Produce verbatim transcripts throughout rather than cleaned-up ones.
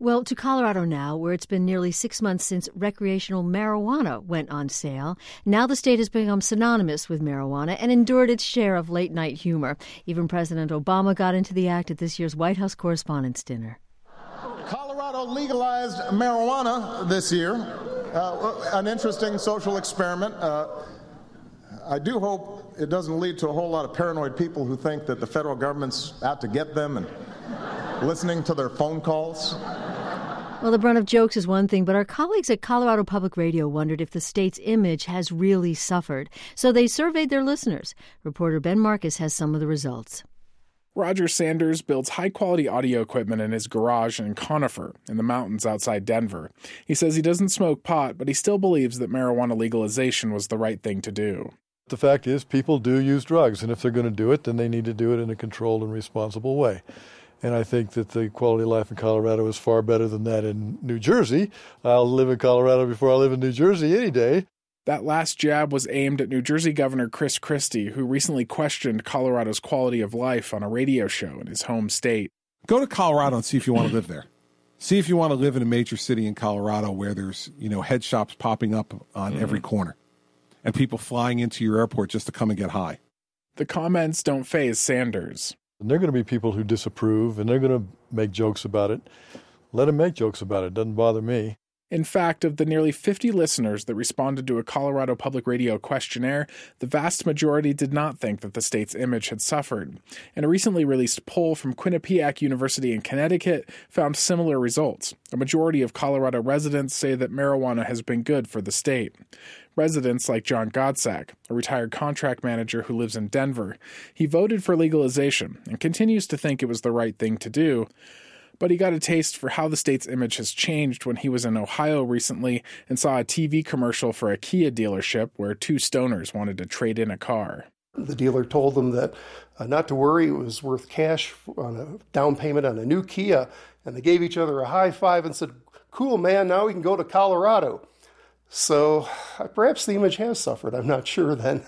Well, to Colorado now, where it's been nearly six months since recreational marijuana went on sale. Now the state has become synonymous with marijuana and endured its share of late-night humor. Even President Obama got into the act at this year's White House Correspondents' Dinner. Colorado legalized marijuana this year, uh, an interesting social experiment. Uh, I do hope it doesn't lead to a whole lot of paranoid people who think that the federal government's out to get them and listening to their phone calls. Well, the brunt of jokes is one thing, but our colleagues at Colorado Public Radio wondered if the state's image has really suffered. So they surveyed their listeners. Reporter Ben Marcus has some of the results. Roger Sanders builds high-quality audio equipment in his garage in Conifer, in the mountains outside Denver. He says he doesn't smoke pot, but he still believes that marijuana legalization was the right thing to do. The fact is, people do use drugs, and if they're going to do it, then they need to do it in a controlled and responsible way. And I think that the quality of life in Colorado is far better than that in New Jersey. I'll live in Colorado before I live in New Jersey any day. That last jab was aimed at New Jersey Governor Chris Christie, who recently questioned Colorado's quality of life on a radio show in his home state. Go to Colorado and see if you want to live there. See if you want to live in a major city in Colorado where there's, you know, head shops popping up on mm-hmm. every corner and people flying into your airport just to come and get high. The comments don't faze Sanders. And there are going to be people who disapprove, and they're going to make jokes about it. Let them make jokes about it. It doesn't bother me. In fact, of the nearly fifty listeners that responded to a Colorado Public Radio questionnaire, the vast majority did not think that the state's image had suffered. And a recently released poll from Quinnipiac University in Connecticut found similar results. A majority of Colorado residents say that marijuana has been good for the state. Residents like John Godsack, a retired contract manager who lives in Denver, he voted for legalization and continues to think it was the right thing to do. But he got a taste for how the state's image has changed when he was in Ohio recently and saw a T V commercial for a Kia dealership where two stoners wanted to trade in a car. The dealer told them that uh, not to worry, it was worth cash on a down payment on a new Kia, and they gave each other a high five and said, "Cool, man, now we can go to Colorado." So uh, perhaps the image has suffered. I'm not sure then.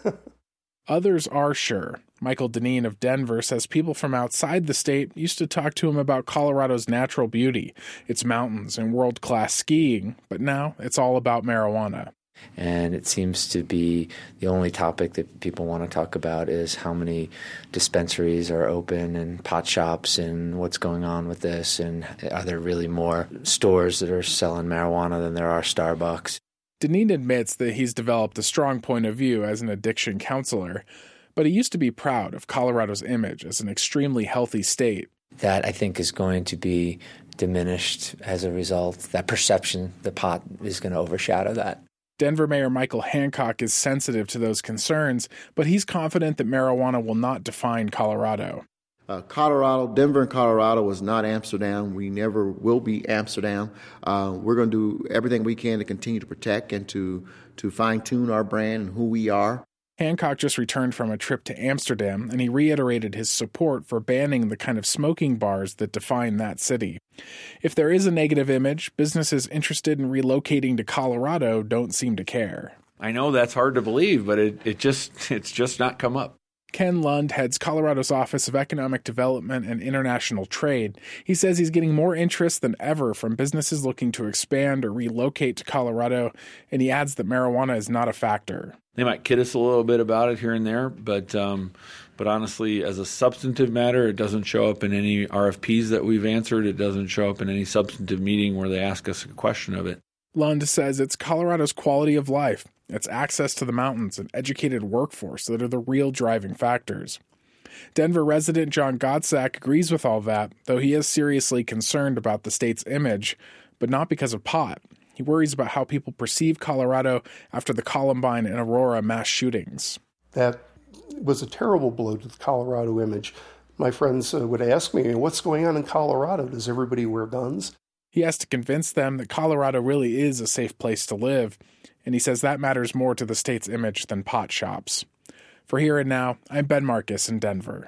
Others are sure. Michael Deneen of Denver says people from outside the state used to talk to him about Colorado's natural beauty, its mountains and world-class skiing, but now it's all about marijuana. And it seems to be the only topic that people want to talk about is how many dispensaries are open and pot shops and what's going on with this, and are there really more stores that are selling marijuana than there are Starbucks. Deneen admits that he's developed a strong point of view as an addiction counselor, but he used to be proud of Colorado's image as an extremely healthy state. That, I think, is going to be diminished as a result. That perception, the pot, is going to overshadow that. Denver Mayor Michael Hancock is sensitive to those concerns, but he's confident that marijuana will not define Colorado. Uh, Colorado, Denver and Colorado was not Amsterdam. We never will be Amsterdam. Uh, we're going to do everything we can to continue to protect and to, to fine-tune our brand and who we are. Hancock just returned from a trip to Amsterdam, and he reiterated his support for banning the kind of smoking bars that define that city. If there is a negative image, businesses interested in relocating to Colorado don't seem to care. I know that's hard to believe, but it, it just it's just not come up. Ken Lund heads Colorado's Office of Economic Development and International Trade. He says he's getting more interest than ever from businesses looking to expand or relocate to Colorado, and he adds that marijuana is not a factor. They might kid us a little bit about it here and there, but um, but honestly, as a substantive matter, it doesn't show up in any R F Ps that we've answered. It doesn't show up in any substantive meeting where they ask us a question of it. Lund says it's Colorado's quality of life, its access to the mountains, and educated workforce that are the real driving factors. Denver resident John Godsack agrees with all that, though he is seriously concerned about the state's image, but not because of pot. He worries about how people perceive Colorado after the Columbine and Aurora mass shootings. That was a terrible blow to the Colorado image. My friends uh, would ask me, what's going on in Colorado? Does everybody wear guns? He has to convince them that Colorado really is a safe place to live, and he says that matters more to the state's image than pot shops. For Here and Now, I'm Ben Marcus in Denver.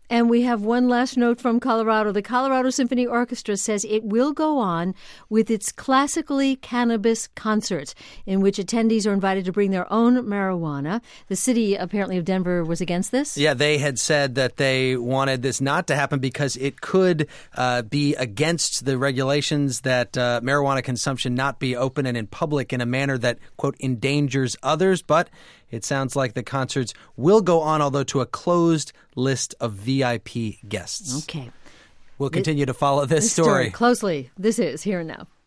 And we have one last note from Colorado. The Colorado Symphony Orchestra says it will go on with its classically cannabis concerts, in which attendees are invited to bring their own marijuana. The city, apparently, of Denver was against this. Yeah, they had said that they wanted this not to happen because it could uh, be against the regulations that uh, marijuana consumption not be open and in public in a manner that, quote, endangers others. But it sounds like the concerts will go on, although to a closed list of V I P guests. Okay. We'll continue to follow this, this story. story closely. This is Here and Now.